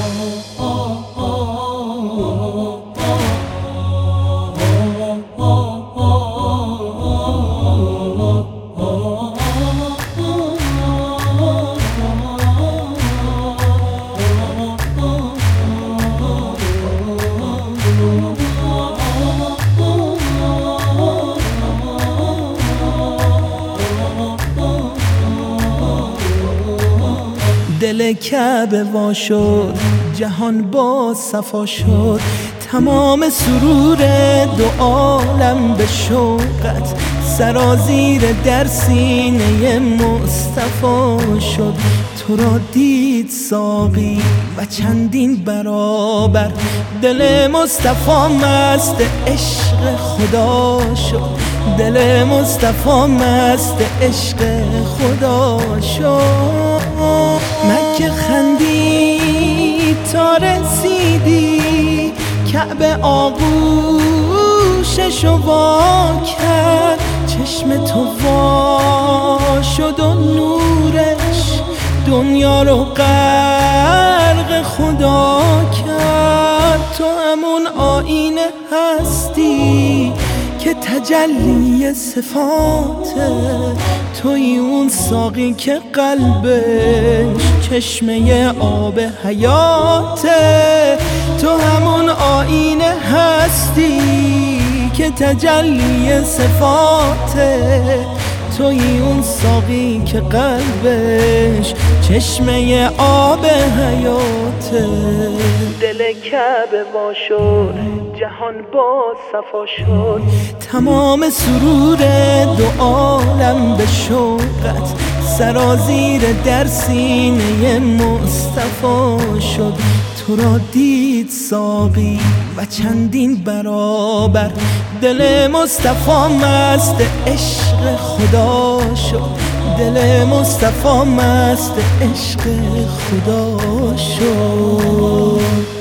دل کعبه وا شد، جهان با صفا شد، تمام سرور دو عالم به شوقت سرازیر در سینه مصطفی شد. تو را دید ساقی و چندین برابر، دل مصطفی مست عشق خدا شد، دل مصطفی مست عشق خدا شد. مکه خندید تا رسیدی، کعبه آغوششو وا کرد، چشم تو وا شد و نورش دنیا رو غرق خدا کرد. تو همون آینه هستی که تجلی صفاته، توی اون ساقی که قلبش چشمه آب حیاته. تو همون آینه هستی که تجلی صفاته، توی اون ساقی که قلبش چشمه آب حیاته. دل کعبه وا شد، جهان با صفا شد، تمام سرور دو عالم به شوقت سرازیر در سینه مصطفی شد. تو را دید ساقی و چندین برابر، دل مصطفی مست عشق خدا شد، دل مصطفی مست عشق خدا شد.